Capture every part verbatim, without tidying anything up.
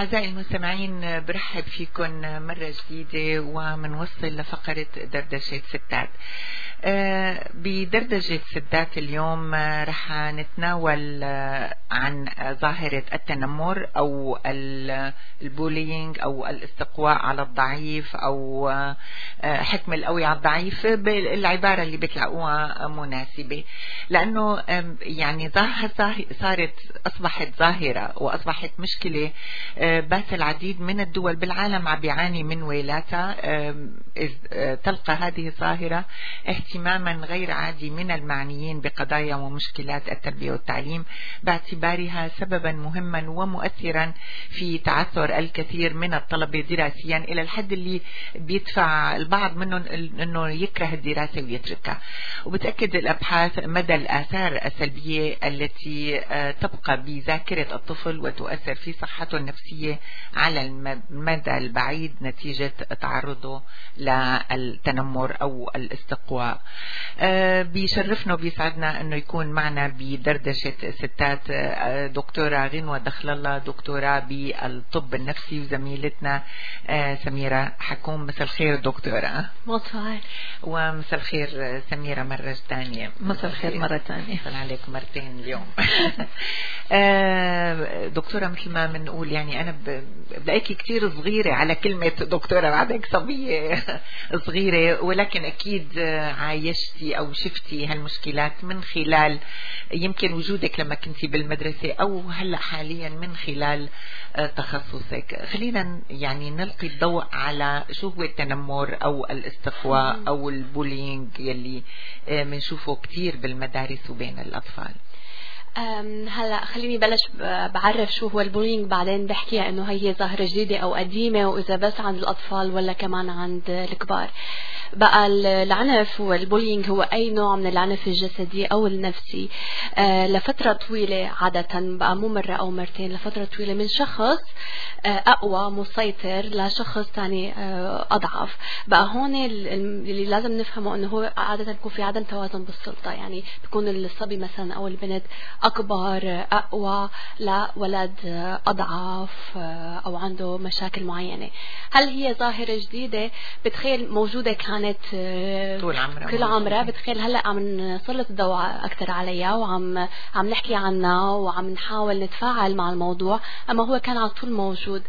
أعزائي المستمعين، برحب فيكم مرة جديدة ومنوصل لفقرة دردشة ستات. بدردشة ستات اليوم رح نتناول عن ظاهرة التنمر أو البولينج أو الاستقواء على الضعيف أو حكم القوي على الضعيف بالعبارة اللي بتلاقوها مناسبة، لأنه يعني صارت أصبحت ظاهرة وأصبحت مشكلة بات العديد من الدول بالعالم عم بيعاني من ويلاتها. تلقى هذه الظاهرة اهتماما غير عادي من المعنيين بقضايا ومشكلات التربية والتعليم، باعتبارها سببا مهما ومؤثرا في تعثر الكثير من الطلبة دراسيا إلى الحد اللي بيدفع البعض منهم أنه يكره الدراسة ويتركها. وبتأكد الأبحاث مدى الآثار السلبية التي تبقى بذاكرة الطفل وتؤثر في صحته النفسية على المدى البعيد نتيجة تعرضه للتنمر أو الاستقواء. بيشرفنا وبيسعدنا أنه يكون معنا بدردشة ستات دكتورة غنوة دخل الله، دكتورة بالطب النفسي، وزميلتنا سميرة حكوم. مساء الخير دكتورة. مساء ومساء الخير سميرة مرة ثانية. مساء الخير مرة ثانية. مساء عليك مرتين اليوم. دكتورة، مثل ما بنقول يعني أنا بلاقيكي كتير صغيرة على كلمة دكتورة، بعدك صبية صغيرة، ولكن أكيد عايشتي أو شفتي هالمشكلات من خلال يمكن وجودك لما كنتي بالمدرسة أو هلأ حاليا من خلال تخصصك. خلينا يعني نلقي الضوء على شو هو التنمر أو الاستقواء أو البولينج يلي بنشوفه كتير بالمدارس وبين الأطفال. هلا خليني بلش بعرف شو هو البولينج، بعدين بحكي انه هي ظاهرة جديدة او قديمة، واذا بس عند الاطفال ولا كمان عند الكبار. بقى العنف والبولينج هو اي نوع من العنف الجسدي او النفسي آه لفترة طويلة، عادة بقى مو مرة او مرتين، لفترة طويلة من شخص آه اقوى مسيطر لشخص ثاني آه اضعف. بقى هون اللي لازم نفهمه انه هو عادة بيكون في عدم توازن بالسلطة، يعني بيكون الصبي مثلا او البنت أكبر أقوى لولد أضعف أو عنده مشاكل معينة. هل هي ظاهرة جديدة؟ بتخيل موجودة كانت طول عمرها كل عمرها، بتخيل هلأ عم نسلط الضوء أكثر عليها وعم عم نحكي عنها وعم نحاول نتفاعل مع الموضوع، أما هو كان على طول موجود.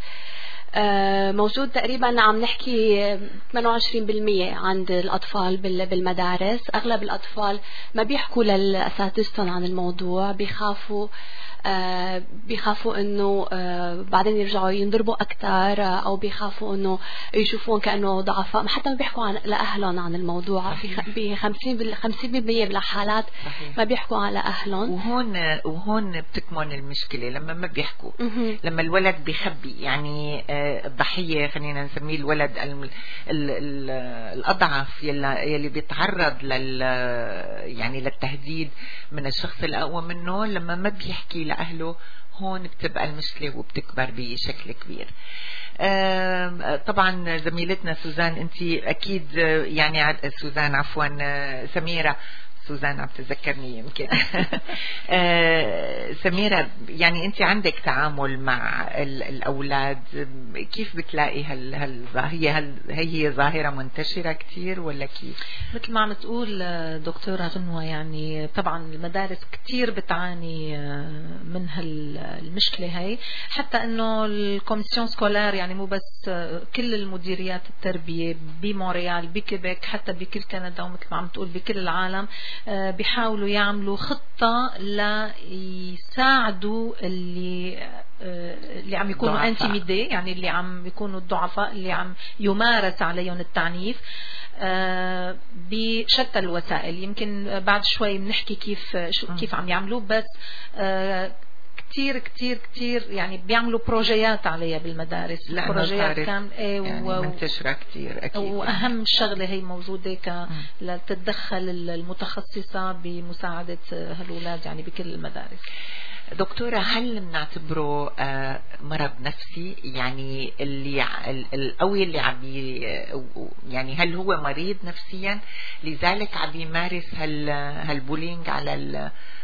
موجود تقريبا عم نحكي ثمانية وعشرين بالمية عند الأطفال بالمدارس. أغلب الأطفال ما بيحكوا لأساتذتهم عن الموضوع، بيخافوا آه بيخافوا انه آه بعدين يرجعوا ينضربوا اكثر، آه او بيخافوا انه يشوفون كانه ضعفاء، حتى ما بيحكوا عن لاهلهم عن الموضوع. ب خمسين خمسين بالمية من الحالات ما بيحكوا على اهلهم. وهون وهون بتكمن المشكله لما ما بيحكوا، لما الولد بيخبي. يعني آه الضحيه خلينا نسميه الولد ال ال ال الاضعف يلي, يلي بيتعرض لل يعني للتهديد من الشخص الاقوى منه، لما ما بيحكي لأهله هون بتبقى المشكلة وبتكبر بشكل كبير. طبعا زميلتنا سوزان، انت اكيد يعني سوزان عفوا سميرة سوزان عم تذكرني يمكن. سميرة، يعني انت عندك تعامل مع الأولاد، كيف بتلاقي هل هل هي هل هي ظاهرة منتشرة كتير ولا كيف؟ مثل ما عم تقول دكتورة غنوة، يعني طبعا المدارس كتير بتعاني من هالمشكلة هاي، حتى انه الكوميسيون سكولار يعني مو بس كل المديريات التربية بمونريال بكيبك حتى بكل كندا ومثل ما عم تقول بكل العالم بيحاولوا يعملوا خطة ليساعدوا اللي اللي عم يكونوا انتيميدي، يعني اللي عم يكونوا الضعفاء اللي عم يمارس عليهم التعنيف بشتى الوسائل. يمكن بعد شوي بنحكي كيف كيف عم يعملوا، بس كتير كتير كتير يعني بيعملوا بروجيات عليها بالمدارس، بروجيات كان ايه يعني و... منتشرة كتير اكيد. واهم شغلة هي موجودة ك لتتدخل المتخصصة بمساعدة هالولاد يعني بكل المدارس. دكتورة، هل بنعتبره مرض نفسي؟ يعني اللي القوي اللي عم يعني هل هو مريض نفسيا لذلك عم يمارس هال هالبولينج على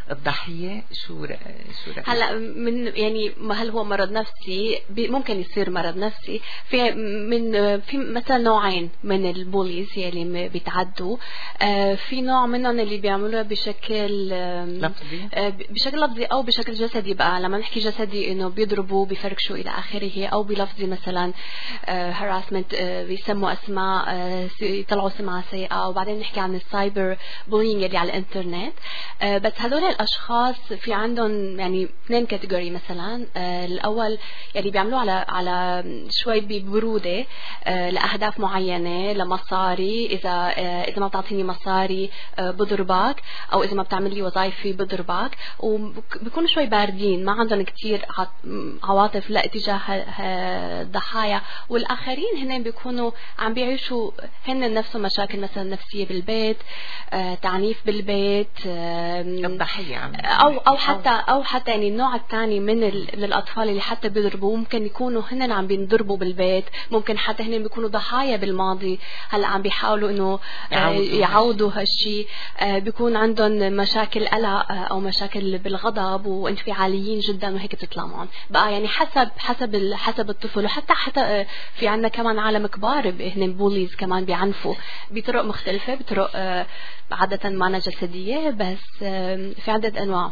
الضحية شو رأ... شو رأيك؟ هلا من يعني هل هو مرض نفسي؟ ممكن يصير مرض نفسي في من في مثلا نوعين من البوليز يلي بيتعدوا. في نوع منهم اللي بيعملوها بشكل لفظي بشكل لفظي او بشكل جسدي. بقى لما نحكي جسدي انه بيضربوا بيفركشوا الى اخره، او بلفظي مثلا هراسمنت بيسموا اسماء يطلعوا سمعة سيئة. وبعدين نحكي عن السايبر بولينج اللي على الانترنت. بس هذول الاشخاص في عندهم يعني اثنين كاتيجوري. مثلا الاول يلي بيعملوه على على شوي ببروده لاهداف معينه لمصاري. اذا اذا ما بتعطيني مصاري بضربك، او اذا ما بتعمل لي وظائفي بضربك. وبيكونوا شوي باردين، ما عندهم كتير عواطف لا تجاه الضحايا. والاخرين هن بيكونوا عم بيعيشوا هن نفسهم مشاكل مثلا نفسيه بالبيت، تعنيف بالبيت، الضحيه عم او او حتى او حتى يعني النوع الثاني من من الاطفال اللي حتى بيضربوا ممكن يكونوا هن عم بينضربوا بالبيت، ممكن حتى هن بيكونوا ضحايا بالماضي هلا عم بيحاولوا انه يعوضوا هالشيء. بيكون عندهم مشاكل قلق او مشاكل بالغضب وانفعاليين جدا وهيك بتطلع معهم. بقى يعني حسب حسب حسب الطفل. وحتى حتى في عندنا كمان عالم كبار هن بوليز كمان بيعنفوا بطرق مختلفه، بطرق عاده ما جسديه، بس في عدة انواع.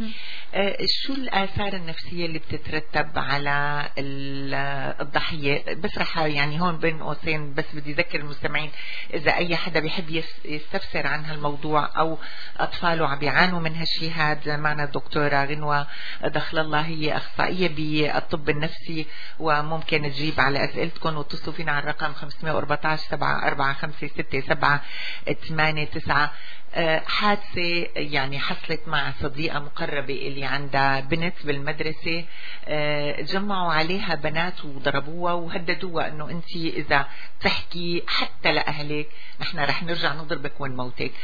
شو الآثار النفسية اللي بتترتب على الضحية؟ بس رح يعني هون بين قوسين بس بدي أذكر المستمعين، إذا أي حدا بيحب يستفسر عن هالموضوع أو أطفاله عم بيعانوا من هالشي هذا، معنا الدكتورة غنوة دخل الله، هي أخصائية بالطب النفسي، وممكن تجيب على أسئلتكم واتصلوا فينا على الرقم خمسة أربعة عشر سبعة أربعة خمسة ستة سبعة ثمانية تسعة. حادثة يعني حصلت مع صديقة مقربة اللي عندها بنت بالمدرسة، جمعوا عليها بنات وضربوها وهددوها انه انت اذا تحكي حتى لأهلك نحن رح نرجع نضربك ونموتك.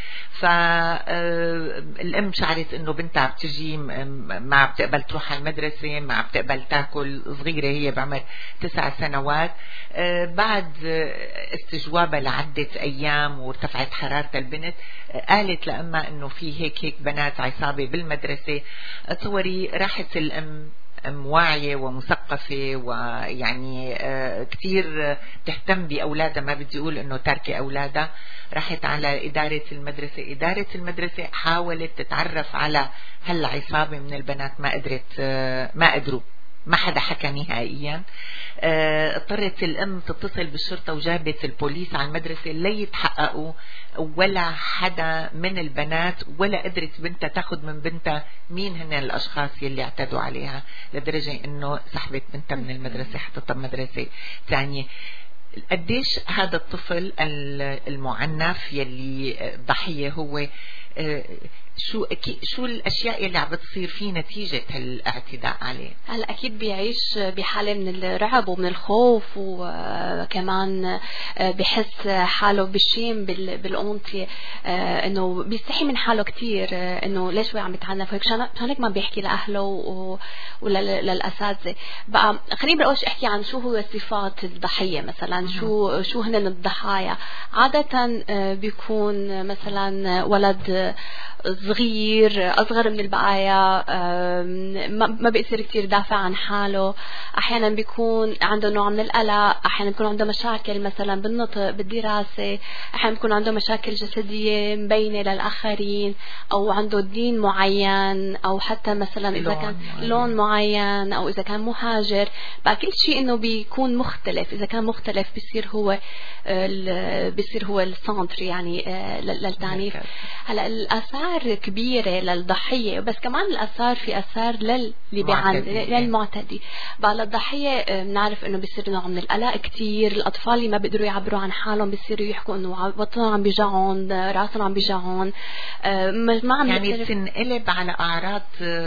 فالام شعرت انه بنتها بتجي ما بتقبل تروح على المدرسة، ما بتقبل تاكل، صغيرة هي بعمر تسع سنوات. بعد استجوابها لعدة ايام وارتفعت حرارة البنت، قالت لأما انه في هيك هيك بنات عصابة بالمدرسة. تصوري راحت الام ام واعية ومثقفة ويعني آه كتير بتهتم بأولادها، ما بدي أقول إنه تاركة أولادها. راحت على إدارة المدرسة، إدارة المدرسة حاولت تتعرف على هالعصابة من البنات، ما قدرت آه ما قدروا ما حدا حكى نهائيا. اضطرت الام تتصل بالشرطة وجابت البوليس على المدرسة ليتحققوا، ولا حدا من البنات ولا قدرت بنتها تاخد من بنتها مين هن الاشخاص يلي اعتدوا عليها، لدرجة انه سحبت بنتها من المدرسة حطتها بمدرسة ثانية. قديش هذا الطفل المعنف يلي ضحية هو شو شو الاشياء اللي عم بتصير فيه نتيجه هالاعتداء عليه؟ هلا اكيد بيعيش بحاله من الرعب ومن الخوف، وكمان بحس حاله بالشيم بالأنثى، انه بيستحي من حاله كتير، انه ليش هو عم يتعنف هيك. عشان هيك ما بيحكي لاهله وللاساتذه. بقى خليني بالاول احكي عن شو هو صفات الضحيه مثلا. م- شو شو هن الضحايا عاده؟ بيكون مثلا ولد صغير أصغر من البقايا، ما بيقدر كتير يدافع عن حاله، أحيانا بيكون عنده نوع من القلق، أحيانا بيكون عنده مشاكل مثلا بالنطق بالدراسة، أحيانا بيكون عنده مشاكل جسدية مبينة للآخرين، أو عنده دين معين، أو حتى مثلا إذا كان لون معين، أو إذا كان مهاجر. بقى كل شيء إنه بيكون مختلف. إذا كان مختلف بيصير هو بيصير هو السنتر يعني للتعنيف. هلا الآثار كبيرة للضحية، بس كمان الآثار في آثار للي بيعاني للمعتدي. بقى للضحية بنعرف إنه بيصير نوع من القلق كتير. الأطفال اللي ما بيقدروا يعبروا عن حالهم بيصيروا يحكوا إنه بطنهم عم بيجعون، راسهم عم بيجعون، ما عم يعني تنقلب على أعراض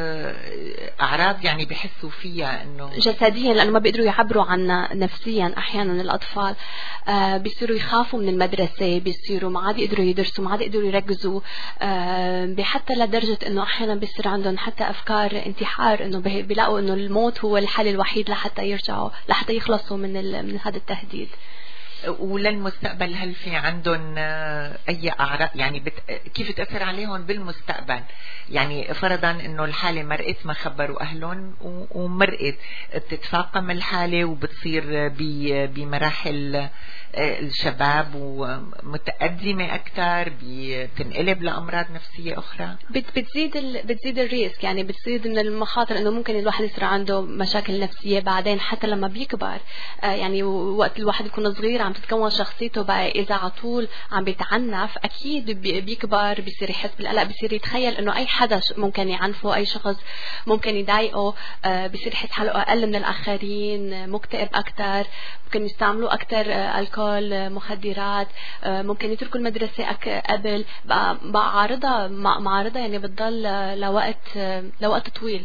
أعراض يعني بيحسوا فيها إنه جسديا، لأنه ما بيقدروا يعبروا عنها نفسيا. أحيانا الأطفال بيصيروا يخافوا من المدرسة، بيصيروا ما عاد يقدروا يدرسوا، ما عاد يقدروا يركزوا، حتى لدرجة إنه أحيانا بيصير عندهم حتى أفكار انتحار، إنه بيلاقوا إنه الموت هو الحل الوحيد لحتى يرجعوا لحتى يخلصوا من من هذا التهديد. وللمستقبل هل في عندهم اي اعراض يعني بت... كيف تاثر عليهم بالمستقبل؟ يعني فرضا انه الحاله مرقت ما خبروا اهلهم ومرقت، بتتفاقم الحاله وبتصير بمراحل الشباب ومتقدمه اكثر، بتنقلب لامراض نفسيه اخرى، بتزيد ال... بتزيد الريسك، يعني بتزيد من المخاطر انه ممكن الواحد يصير عنده مشاكل نفسيه بعدين حتى لما بيكبر. آه يعني وقت الواحد يكون صغير عم تتكون شخصيته، بقى اذا على طول عم بيتعنف اكيد بيكبر بيصير يحس بالقلق، بيصير يتخيل انه اي حدا ممكن يعنفه، اي شخص ممكن يضايقه، آه بيصير يحس حاله اقل من الاخرين، مكتئب اكثر، ممكن يستعملوا اكثر آه الكول، آه مخدرات، آه ممكن يتركوا المدرسه قبل، بقى, بقى عارضه معارضه يعني بتضل لوقت آه لوقت طويل.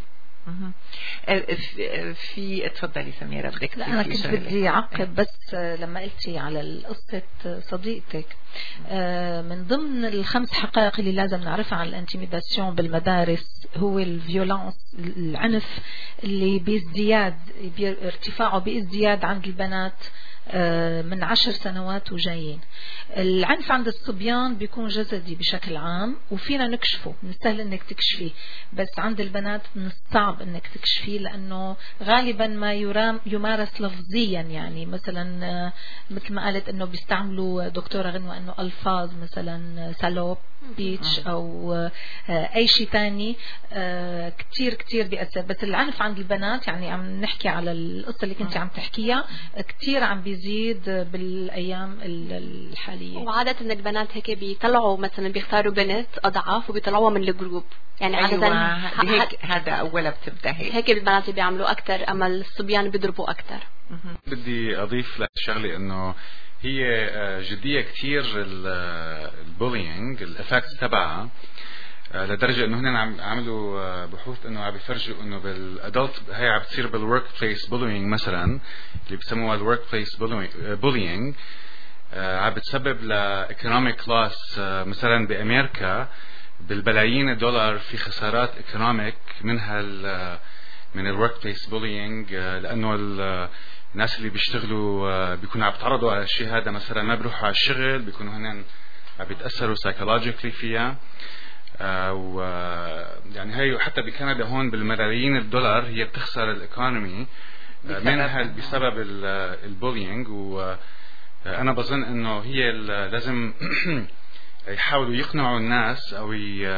في اتفضلي سميرة بدك. لا أنا كنت بدي أعقب بس لما قلتي على قصة صديقتك، من ضمن الخمس حقائق اللي لازم نعرفها عن الانتيميداسيون بالمدارس هو الفيولانس، العنف اللي بازدياد، ارتفاعه بازدياد عند البنات من عشر سنوات وجايين. العنف عند الصبيان بيكون جسدي بشكل عام وفينا نكشفه، من السهل انك تكشفيه، بس عند البنات من الصعب انك تكشفيه لانه غالبا ما يرام يمارس لفظيا، يعني مثلا مثل ما قالت انه بيستعملوا دكتورة غنوة انه الفاظ مثلا سالوب بيتش او اي شيء تاني كتير كتير بيأثر. بس العنف عند البنات يعني عم نحكي على القصة اللي كنت عم تحكيها كتير عم بيزيد بالايام الحالية. وعادة ان البنات هيك بيطلعوا مثلا بيختاروا بنت اضعف وبيطلعوها من الجروب، يعني أيوة عادة هيك هذا اولا بتبدا هيك هيك البنات بيعملوا اكثر، اما الصبيان بيضربوا اكثر. بدي اضيف للشغله انه هي جديه كثير البولينج، الافكتس تبعها لدرجه انه هن عم عملوا بحوث انه عم بيفرجوا انه بالادلت هي عم بتصير بالورك بليس بولينج مثلا اللي بسموها الورك بليس بولينج، عم بتسبب لايكونوميك لاس مثلا بامريكا بالبلايين الدولار في خسارات ايكونوميك منها من الورك بليس بولينج، لانه الناس اللي بيشتغلوا بيكونوا عم بيتعرضوا على الشيء هذا، مثلا ما بيروحوا على الشغل، بيكونوا هن عم بيتاثروا سايكولوجيكلي فيها. آه و يعني هي حتى بكندا هون بالملايين الدولار هي بتخسر الايكونومي آه منها بسبب البولينج. وانا بظن انه هي لازم يحاولوا يقنعوا الناس او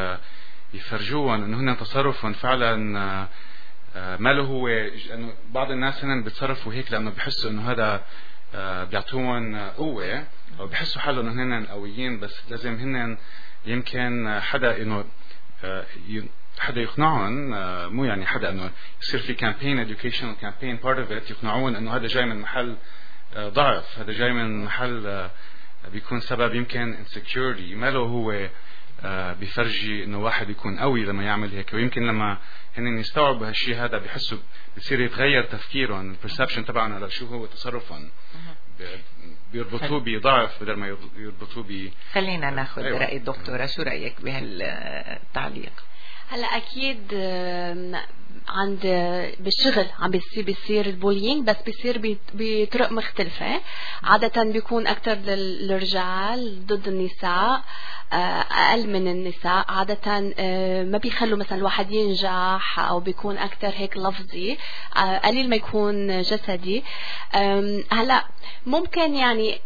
يفرجوهم انه هن تصرفهم فعلا ما له هو، انه بعض الناس هن بيتصرفوا هيك لانه بحسوا انه هذا بيعطوهم قوه او بحسوا حالهم انه هن قويين، بس لازم هن يمكن حدا انه حدا يقنعهم، مو يعني حدا انه يصير في كامبين educational campaign part of it يقنعون انه هذا جاي من محل ضعف، هذا جاي من محل بيكون سبب يمكن insecurity، ما له هو بيفرجي انه واحد يكون قوي لما يعمل هيك. ويمكن لما هن يستوعبوا هالشيء هذا بيحسوا بصير يتغير تفكيرهم، البرسبشن تبعنا على شو هو تصرفهم، بيربطوه بضعف بدل ما يربطوه ب. خلينا ناخذ أيوة. رأي الدكتورة، شو رأيك بهالتعليق؟ هلا اكيد عند بالشغل عم بيصير بيصير البولينج، بس بيصير بطرق مختلفة، عادة بيكون أكتر للرجال ضد النساء، أقل من النساء، عادة ما بيخلوا مثلا الواحد ينجح، أو بيكون أكتر هيك لفظي، قليل ما يكون جسدي. هلا ممكن يعني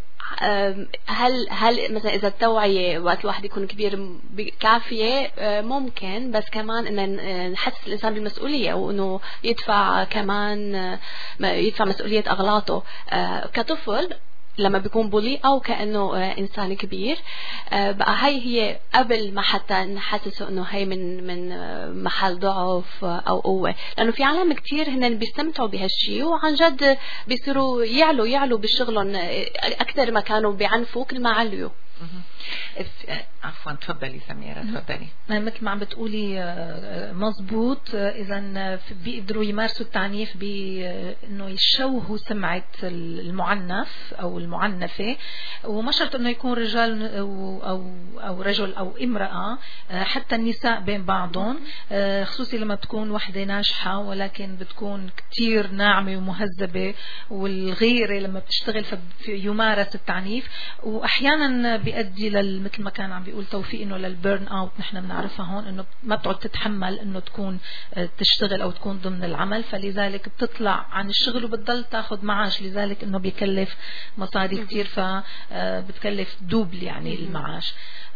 هل هل مثلا اذا التوعيه وقت الواحد يكون كبير كافيه، ممكن، بس كمان ان نحسس الانسان بالمسؤوليه وانه يدفع كمان يدفع مسؤوليه اغلاطه كطفل لما بيكون بولي او كانه انسان كبير. بقى هاي هي قبل ما حتى نحسسه انه هي من من محل ضعف او قوه، لانه في عالم كتير هن بيستمتعوا بهالشيء وعن جد بيصيروا يعلوا يعلوا بشغلهم اكثر ما كانوا بيعنفوا، كل ما عليوا. عفوا تفضلي سميرة تفضلي. مثل ما عم بتقولي مزبوط، إذا بيقدروا يمارسوا التعنيف بأنه يشوهوا سمعة المعنف أو المعنفة، وما شرط أنه يكون رجال أو, أو, أو رجل أو امرأة، حتى النساء بين بعضهم، خصوصي لما بتكون وحدة ناجحة ولكن بتكون كتير ناعمة ومهذبة، والغيرة لما بتشتغل فيمارس التعنيف، وأحيانا بيؤدي لل مثل ما كان عم بيقول توفيق انه للبيرن اوت، نحن بنعرفها هون انه ما بتقعد تتحمل انه تكون تشتغل او تكون ضمن العمل، فلذلك بتطلع عن الشغل وبتضل تاخذ معاش، لذلك انه بيكلف مصاري كتير، فبتكلف دوبل يعني المعاش.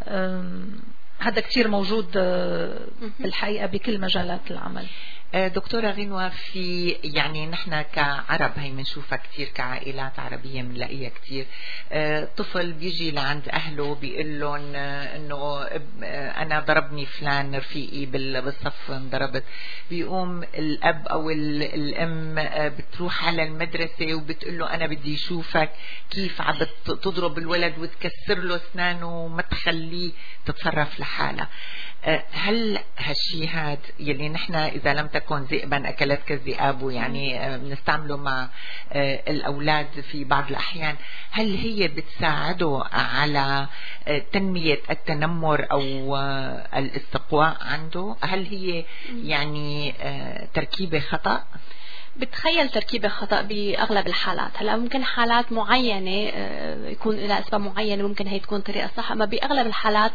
هذا كتير موجود بالحقيقة بكل مجالات العمل. دكتورة غنوة، في يعني نحن كعرب هي منشوفها كتير، كعائلات عربية منلاقيها كتير، طفل بيجي لعند أهله بيقول لهم إنه أنا ضربني فلان رفيقي بالصف انضربت، بيقوم الأب أو الأم بتروح على المدرسة وبتقول له أنا بدي أشوفك كيف عم تضرب الولد وتكسر له أسنانه وما تخليه تتصرف لحالها. هل هالشي هاد يلي نحن إذا لم تكن ذئبا أكلت كالذئاب يعني بنستعمله مع الأولاد في بعض الأحيان، هل هي بتساعده على تنمية التنمر أو الاستقواء عنده؟ هل هي يعني تركيبة خطأ؟ بتخيل تركيبة خطأ بأغلب الحالات. هلا ممكن حالات معينة يكون لها أسباب معينة ممكن هي تكون طريقة صح، أما بأغلب الحالات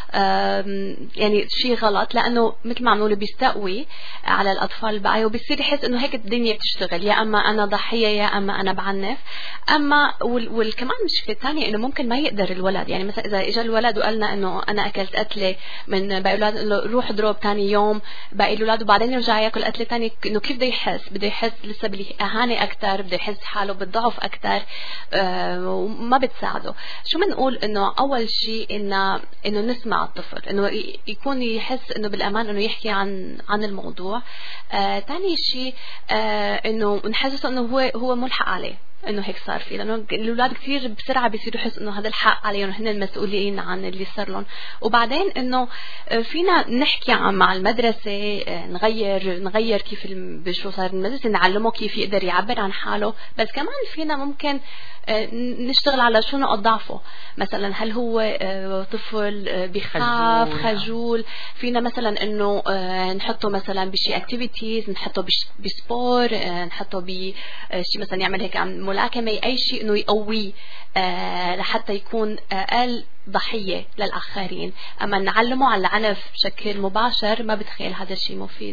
يعني شيء غلط، لأنه مثل ما عم نقول بيستقوي على الأطفال الباقية وبيصير يحس إنه هيك الدنيا بتشتغل، يا أما أنا ضحية يا أما أنا بعنف. أما والكمان مشكلة ثانية إنه ممكن ما يقدر الولد، يعني مثلا إذا إجا الولد وقالنا إنه أنا أكلت قتلة من باقي الأولاد، إنه روح اضرب ثاني يوم باقي الأولاد وبعدين يرجع ياكل قتلة ثانية، إنه كيف بده يحس؟ بده يحس لسه بالإهانة أكتر، بده يحس حاله بالضعف أكتر، أه وما بتساعده. شو بنقول؟ إنه أول شيء إنه إنه نسمع الطفل، إنه يكون يحس إنه بالأمان إنه يحكي عن عن الموضوع. آه تاني شيء آه إنه نحسسه إنه هو هو ملحق عليه إنه هيك صار فيه، لأنه الأولاد كثير بسرعة بيصيروا يحسوا إنه هذا الحق عليهم، هن المسؤولين عن اللي صار لهم. وبعدين إنه فينا نحكي عن مع المدرسة، نغير نغير كيف بشو صار المدرسة، نعلمه كيف يقدر يعبر عن حاله، بس كمان فينا ممكن نشتغل على شو نقط ضعفه. مثلا هل هو طفل بيخاف خجول، فينا مثلا إنه نحطه مثلا بشي اكتيفيتيز، نحطه بسبور، نحطه بشي مثلا يعمل هيك عن ملاكمة، أي شيء إنه يقويه لحتى يكون أقل ضحية للآخرين. أما نعلمه على العنف بشكل مباشر ما بتخيل هذا الشيء مفيد.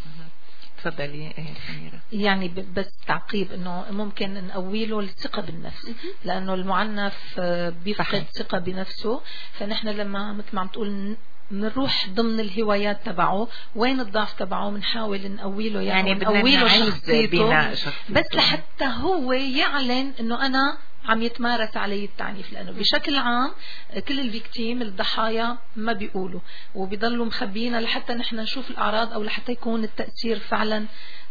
تفضلي سميرة. يعني بس تعقيب انه ممكن نقوي له الثقة بالنفس، لانه المعنف بيفقد ثقة بنفسه، فنحن لما مثل ما عم تقول نروح ضمن الهوايات تبعه وين الضعف تبعه بنحاول نقوي له، يعني نقوي له شخصيته، بس لحتى هو يعلن انه انا عم يتمارس عليه التعنيف، لأنه بشكل عام كل الفيكتيم الضحايا ما بيقولوا وبيضلوا مخبينا لحتى نحن نشوف الأعراض، أو لحتى يكون التأثير فعلا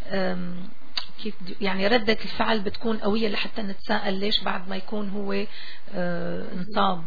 كيف يعني ردة الفعل بتكون قوية، لحتى نتساءل ليش بعد ما يكون هو انصاب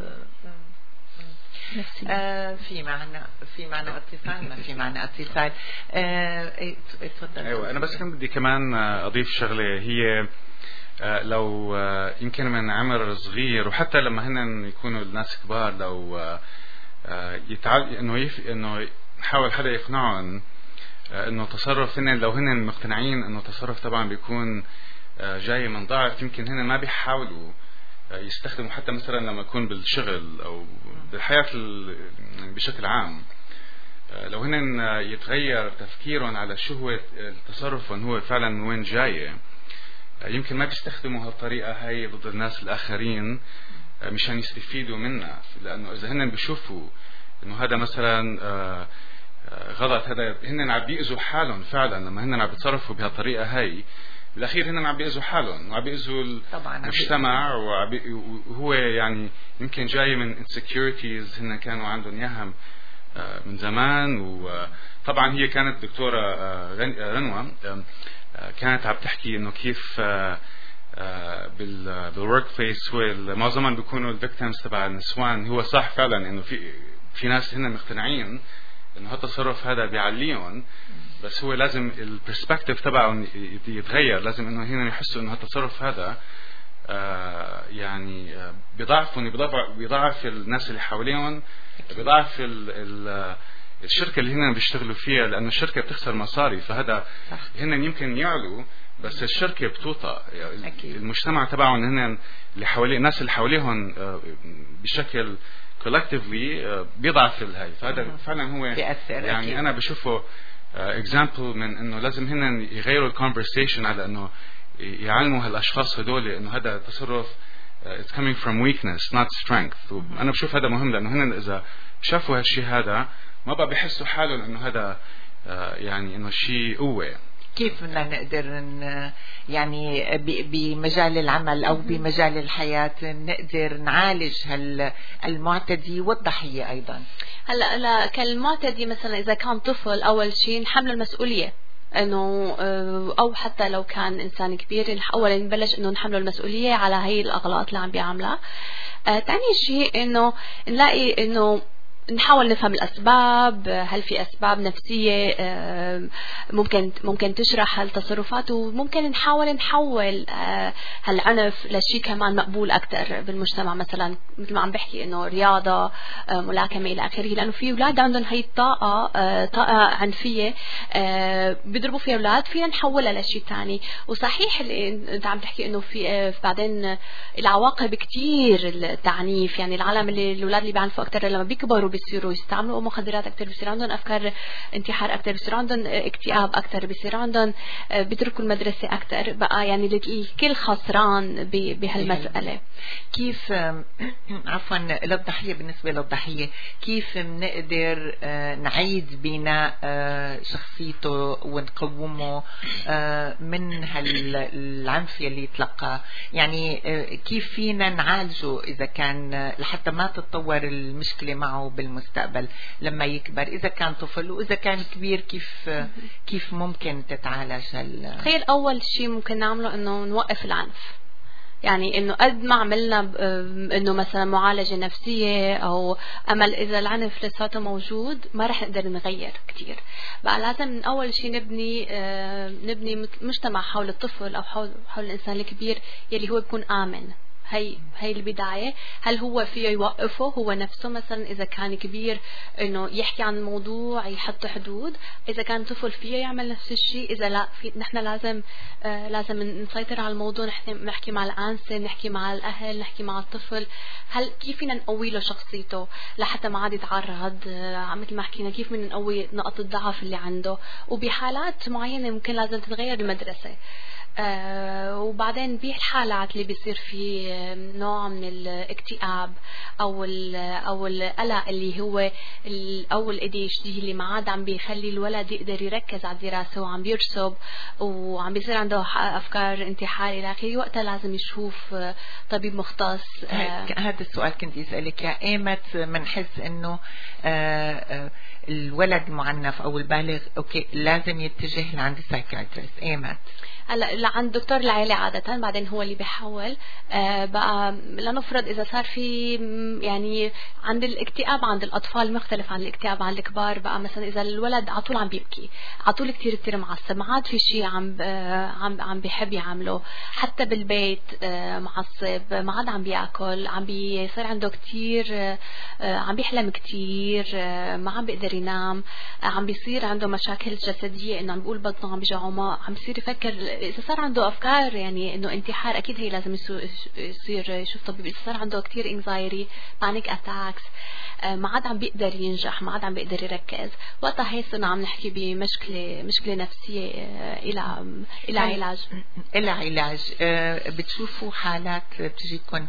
نفسي. آه في معنا في معنا اتصال، ما في معنا اتصال. آه اتفضل. ايوه انا بس كان بدي كمان اضيف شغله، هي لو يمكن من عمر صغير وحتى لما هن يكونوا الناس كبار، لو يتعال انه يف... انه نحاول حدا يقنعهم انه تصرف هن، لو هن مقتنعين انه تصرف طبعا بيكون جاي من ضعف، يمكن هن ما بيحاولوا يستخدموا، حتى مثلا لما يكون بالشغل او بالحياة بشكل عام، لو هن يتغير تفكيرهم على شو هو التصرف وان هو فعلا من وين جاي، يمكن ما بيستخدموا هالطريقة هاي ضد الناس الآخرين مشان يستفيدوا منها، لأنه إذا هن بيشوفوا إنه هذا مثلا غلط، هذا هن عم بيأذوا حالهم فعلا لما هن عم بيتصرفوا بهالطريقة هاي، بالأخير هن عم بيأذوا حالهم وعم بيأذوا المجتمع، وهو يعني يمكن جاي من insecurities هن كانوا عندهم إياها من زمان. وطبعا هي كانت دكتورة غنوة كانت عم تحكي انه كيف بال بالورك بليس هو معظما بيكونوا الفيكتيمز تبع النسوان. هو صح فعلا انه في في ناس هن مقتنعين انه هالتصرف هذا بيعليهم، بس هو لازم البرسبكتيف تبعهم يتغير. لازم انه هن يحسوا انه هالتصرف هذا آه يعني آه بيضعفهم، بيضعف بيضعف الناس اللي حواليهم، بيضعف ال الشركة اللي هن بيشتغلوا فيها، لأنه الشركة بتخسر مصاري. فهذا هن يمكن يعلوا بس الشركة بتوطى. يعني المجتمع تبعهم هن اللي حواليه، الناس اللي حواليهم آه بشكل collectively بيضعف الهاي. فهذا فعلا هو يعني أكيد. أنا بشوفه example من إنه لازم هن يغيروا الكونفرسيشن على إنه يعلموا هالأشخاص هدول إنه هذا تصرف it's coming from weakness not strength. وأنا بشوف هذا مهم، لأنه هن إذا شافوا هالشيء هذا ما بقى بيحسوا حالهم إنه هذا يعني إنه شيء قوة. كيف بدنا نقدر يعني بمجال العمل أو بمجال الحياة نقدر نعالج هالمعتدي والضحية أيضا؟ هلا لا كالمعتدي مثلا إذا كان طفل أول شيء نحمل المسؤولية، انه او حتى لو كان انسان كبير اولا نبلش انه نحمله المسؤوليه على هي الاغلاط اللي عم بيعملها. آه ثاني شيء انه نلاقي انه نحاول نفهم الأسباب، هل في أسباب نفسية ممكن ممكن تشرح هالتصرفات، وممكن نحاول نحول هالعنف لشيء كمان مقبول أكتر بالمجتمع. مثلا مثل ما عم بحكي إنه رياضة، ملاكمة إلى آخره، لأنه في أولاد عندهم هاي الطاقة طاقة عنفية بيضربوا فيها أولاد، فينا نحولها لشيء تاني. وصحيح اللي أنت عم تحكي إنه في بعدين العواقب كتير التعنيف، يعني العالم اللي الأولاد اللي بيعنفوا أكتر لما بيكبروا بيصيروا يستعملوا مخدرات أكتر، بيصير عندهم أفكار انتحار أكتر، بيصير عندهم اكتئاب أكتر، بيصير عندهم بيتركوا المدرسة أكتر. بقى يعني الكل خسران بهالمسألة. كيف عفوا للضحية، بالنسبة للضحية كيف بنقدر نعيد بناء شخصيته ونقومه من هالعنف اللي يتلقى؟ يعني كيف فينا نعالجه إذا كان لحتى ما تتطور المشكلة معه بالمستقبل لما يكبر، إذا كان طفل وإذا كان كبير؟ كيف كيف ممكن تتعالج هال؟ تخيل أول شيء ممكن نعمله إنه نوقف العنف. يعني إنه قد ما عملنا إنه مثلا معالجة نفسية أو أمل، إذا العنف لساته موجود ما رح نقدر نغير كتير. بقى لازم من أول شيء نبني نبني مجتمع حول الطفل أو حول حول الإنسان الكبير يلي هو بيكون آمن. هي هي البداية. هل هو فيه يوقفه هو نفسه مثلا إذا كان كبير إنه يحكي عن الموضوع، يحط حدود. إذا كان طفل فيه يعمل نفس الشيء. إذا لا، في نحن لازم آه لازم نسيطر على الموضوع. نحن نحكي مع الأنسة، نحكي مع الأهل، نحكي مع الطفل. هل كيف فينا نقوي له شخصيته لحتى ما عاد يتعرض آه مثل ما حكينا، كيف بدنا نقوي نقط الضعف اللي عنده. وبحالات معينة ممكن لازم تتغير المدرسة. آه وبعدين بهالحالات اللي بيصير في نوع من الاكتئاب او او القلق اللي هو او الاي دي اتش دي اللي ما عاد عم بيخلي الولد يقدر يركز على الدراسه وعم بيرسب وعم بيصير عنده افكار انتحار الى اخره، وقتها لازم يشوف طبيب مختص. آه هذا السؤال كنت اسالك يا ايمت. بنحس انه آه آه الولد المعنف او البالغ اوكي لازم يتجه لعند السايكايترست. ايمت هلا لعند دكتور العائله عاده، بعدين هو اللي بيحول. آه بقى لنفرض اذا صار في يعني عند الاكتئاب عند الاطفال مختلف عن الاكتئاب عند الكبار. بقى مثلا اذا الولد على طول عم بيبكي، على طول كثير كثير معصب، ما عاد في شيء عم آه عم عم بيحب يعمله، حتى بالبيت آه معصب، ما عاد عم بياكل، عم بيصير عنده كثير آه عم بيحلم كثير، آه ما عم بيقدر ينام، آه عم بيصير عنده مشاكل جسديه، انه عم بيقول بطنه عم بيجعه، ما عم بيصير يفكر. إذا صار عنده أفكار يعني إنه انتحار أكيد هي لازم يصير يشوف طبيب. إذا صار عنده كتير anxiety panic attacks ما عاد عم بيقدر ينجح، ما عاد عم بيقدر يركز، وقتها هي صرنا عم نحكي بمشكلة مشكلة نفسية إلى إلى علاج. إلى علاج. بتشوفوا حالات بتجيكم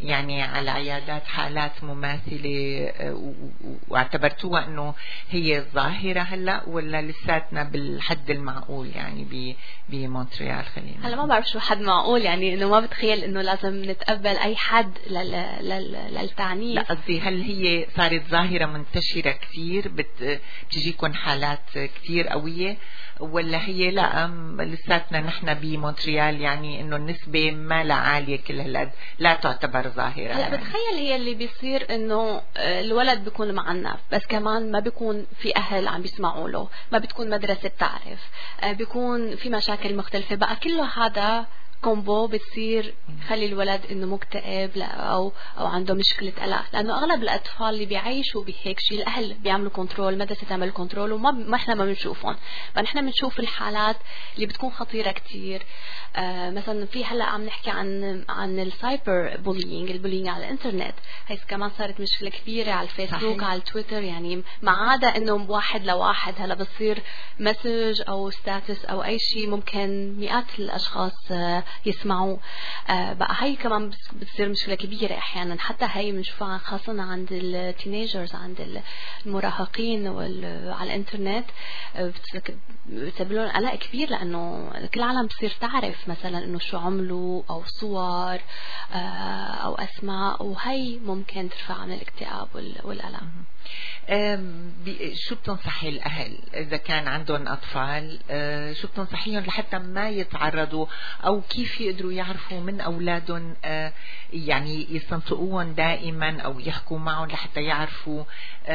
يعني على عيادات حالات مماثلة واعتبرتوها انه هي ظاهرة هلا ولا لساتنا بالحد المعقول يعني بمونتريال؟ خلينا هلا ما بعرف شو حد معقول، يعني انه ما بتخيل انه لازم نتقبل اي حد للتعنيف. لا قصدي هل هي صارت ظاهرة منتشرة كثير بتجيكم حالات كثير قوية ولا هي لا لساتنا نحن بمونتريال يعني انه النسبة ما لا عالية كل هالقد لا تعتبر ظاهرة؟ هلا يعني بتخيل هي اللي بيصير انه الولد بيكون معنف بس كمان ما بيكون في اهل عم بيسمعوا له، ما بتكون مدرسة تعرف، بيكون في مشاكل مختلفة، بقى كله هذا كومبو بتصير خلي الولد انه مكتئب او او عنده مشكله قلق، لانه اغلب الاطفال اللي بيعيشوا بهيك شيء الاهل بيعملوا كنترول، المدرسه تعمل كنترول وما ما احنا ما بنشوفهم، فنحن بنشوف الحالات اللي بتكون خطيره كتير. آه مثلا في هلا عم نحكي عن عن السايبر بولينج، البولينج على الانترنت، هي كمان صارت مشكله كبيره على الفيسبوك صحيح. على التويتر، يعني ما عاد انه واحد لواحد، هلا بصير مسج او ستاتس او اي شيء ممكن مئات الاشخاص آه يسمعوا. آه بقى هاي كمان بتصير مشكلة كبيرة أحيانا، حتى هاي بنشوفها خاصة عند التينيجرز، عند المراهقين على الانترنت، بتسبب لهم قلق كبير لأنه كل العالم بتصير تعرف مثلا إنه شو عملوا أو صور آه أو أسماء، وهي ممكن ترفع عن الاكتئاب والقلق. شو بتنصحي الأهل إذا كان عندهم أطفال؟ شو بتنصحيهم لحتى ما يتعرضوا أو كيف يقدروا يعرفوا من أولادهم يعني يستنطقوهم دائما أو يحكوا معهم لحتى يعرفوا؟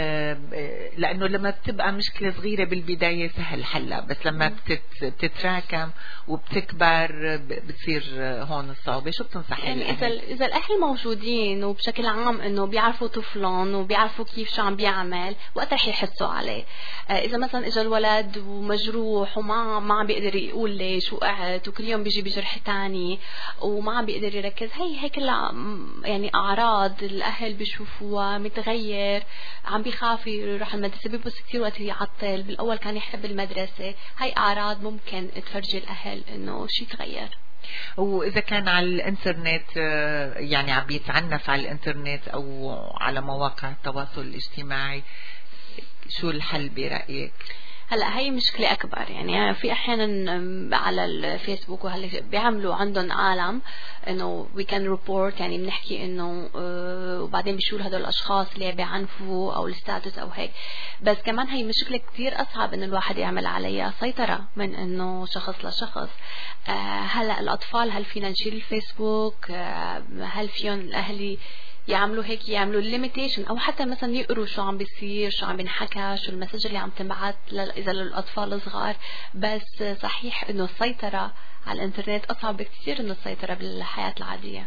لأنه لما بتبقى مشكلة صغيرة بالبداية سهل حلها، بس لما بتتراكم وبتكبر بتصير هون الصعوبة. شو بتنصحي يعني الأهل؟ إذا إذا الأهل موجودين وبشكل عام إنه بيعرفوا طفلهم وبيعرفوا كيف شو عم بيعمل وقت رح يحسوا عليه. إذا مثلا إجا الولد ومجروح وما ما عم بيقدر يقول لي شو قعد وكل يوم بيجي بجرح تاني وما عم بيقدر يركز، هي هي كلها يعني أعراض الأهل بيشوفوها متغير، عم بيخاف يروح المدرسة، بيبص كتير وقت يعطل، بالأول كان يحب المدرسة، هاي أعراض ممكن تفرجي الأهل إنه شيء تغير. وإذا كان على الإنترنت يعني عم بيتعنف على الإنترنت أو على مواقع التواصل الاجتماعي، شو الحل برأيك؟ هلا هي مشكلة أكبر، يعني في أحيانا على الفيسبوك وهلا بيعملوا عندهم عالم إنه we can report، يعني بنحكي إنه اه وبعدين بيشوفوا هذول الأشخاص اللي بيعنفوا أو الستاتس أو هيك، بس كمان هي مشكلة كتير أصعب إنه الواحد يعمل عليها سيطرة من إنه شخص لشخص. اه هلا الأطفال هل فينا نشيل الفيسبوك؟ اه هل فيهم الأهلي يعملوا هيك، يعملوا ليميتيشن او حتى مثلا يقروا شو عم بيصير، شو عم بينحكى، شو المسج اللي عم تنبعت اذا للاطفال الصغار. بس صحيح انه السيطره على الانترنت اصعب بكثير من السيطره بالحياه العاديه.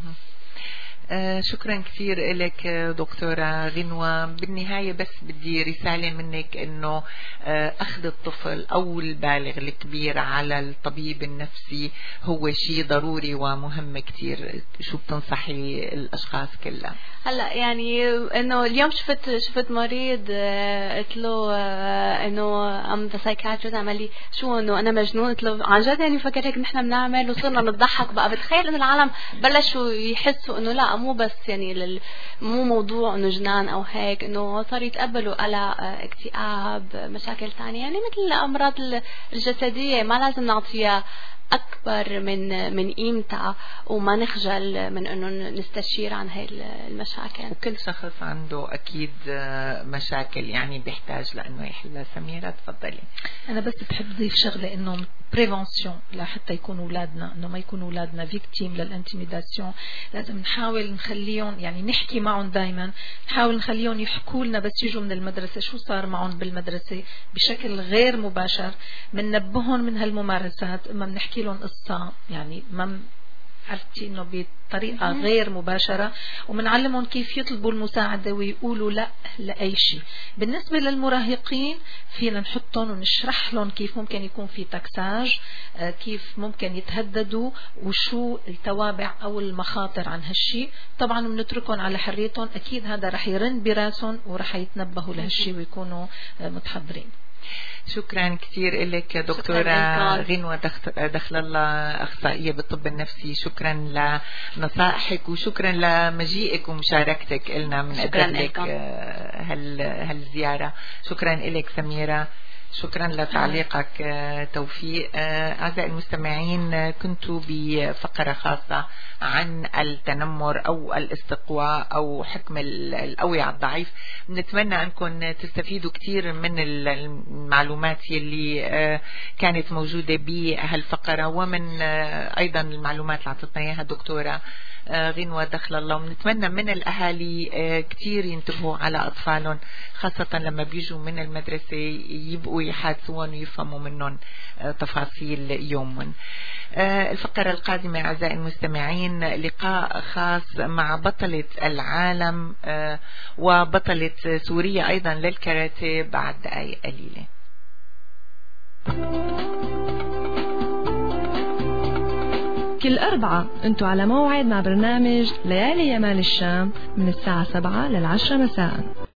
آه شكرا كثير لك دكتورة غنوة. بالنهاية بس بدي رسالة منك انه آه اخذ الطفل او البالغ الكبير على الطبيب النفسي هو شيء ضروري ومهم كثير. شو بتنصحي الاشخاص كلها؟ هلا يعني انه اليوم شفت شفت مريض قلت له انه ام ذا سايكاتريست عمل لي شو انه انا مجنون، قلت له عن جد يعني فكر هيك نحن بنعمل وصرنا نضحك. بقى بتخيل انه العالم بلشوا يحسوا انه لا مو بس يعني لل... مو موضوع انه جنان او هيك، انه صاروا يتقبلوا قلق، اكتئاب، مشاكل ثانيه يعني مثل الامراض الجسديه ما لازم نعطيها أكبر من من قيمتها وما نخجل من إنه نستشير عن هاي المشاكل. وكل شخص عنده أكيد مشاكل يعني بيحتاج لأنه يحلها. سميرة تفضلي. أنا بس بحب أضيف شغلة إنه بريفنسيون لحتى يكونوا أولادنا إنه ما يكونوا أولادنا فيكتيم للانتيميداسيون. لازم نحاول نخليهم يعني نحكي معهم دايما، نحاول نخليهم يحكوا لنا بس يجوا من المدرسة شو صار معهم بالمدرسة بشكل غير مباشر، مننبههم من هالممارسات، إما بنحكي لهم قصة يعني ما عرفتي انه بطريقة غير مباشرة، ومنعلمهم كيف يطلبوا المساعدة ويقولوا لا لأي شيء. بالنسبة للمراهقين فينا نحطهم ونشرح لهم كيف ممكن يكون في تكساج، كيف ممكن يتهددوا وشو التوابع او المخاطر عن هالشيء. طبعا بنتركهم على حريتهم، اكيد هذا رح يرن براسهم ورح يتنبهوا لهالشيء ويكونوا متحضرين. شكرا كثير لك دكتورة غنوة دخل الله، أخصائية بالطب النفسي. شكرا لنصائحك وشكرا لمجيئك ومشاركتك لنا من أجل لك هال هالزيارة. شكرا لك سميرة. شكرا لتعليقك توفيق. أعزائي المستمعين، كنتوا بفقرة خاصة عن التنمر أو الاستقواء أو حكم الأوعية الضعيف. نتمنى أنكم تستفيدوا كثير من المعلومات يلي كانت موجودة بهالفقرة ومن أيضا المعلومات اللي عطتنا إياها الدكتورة غنوة دخل الله. ونتمنى من الأهالي كتير ينتبهوا على أطفالهم، خاصة لما بيجوا من المدرسة يبقوا يحادثون ويفهموا منهم تفاصيل يومهم. الفقرة القادمة أعزائي المستمعين لقاء خاص مع بطلة العالم وبطلة سوريا أيضا للكاراتيه بعد دقائق قليلة. كل أربعة أنتوا على موعد مع برنامج ليالي يمال الشام من الساعة سبعة للعشرة مساء.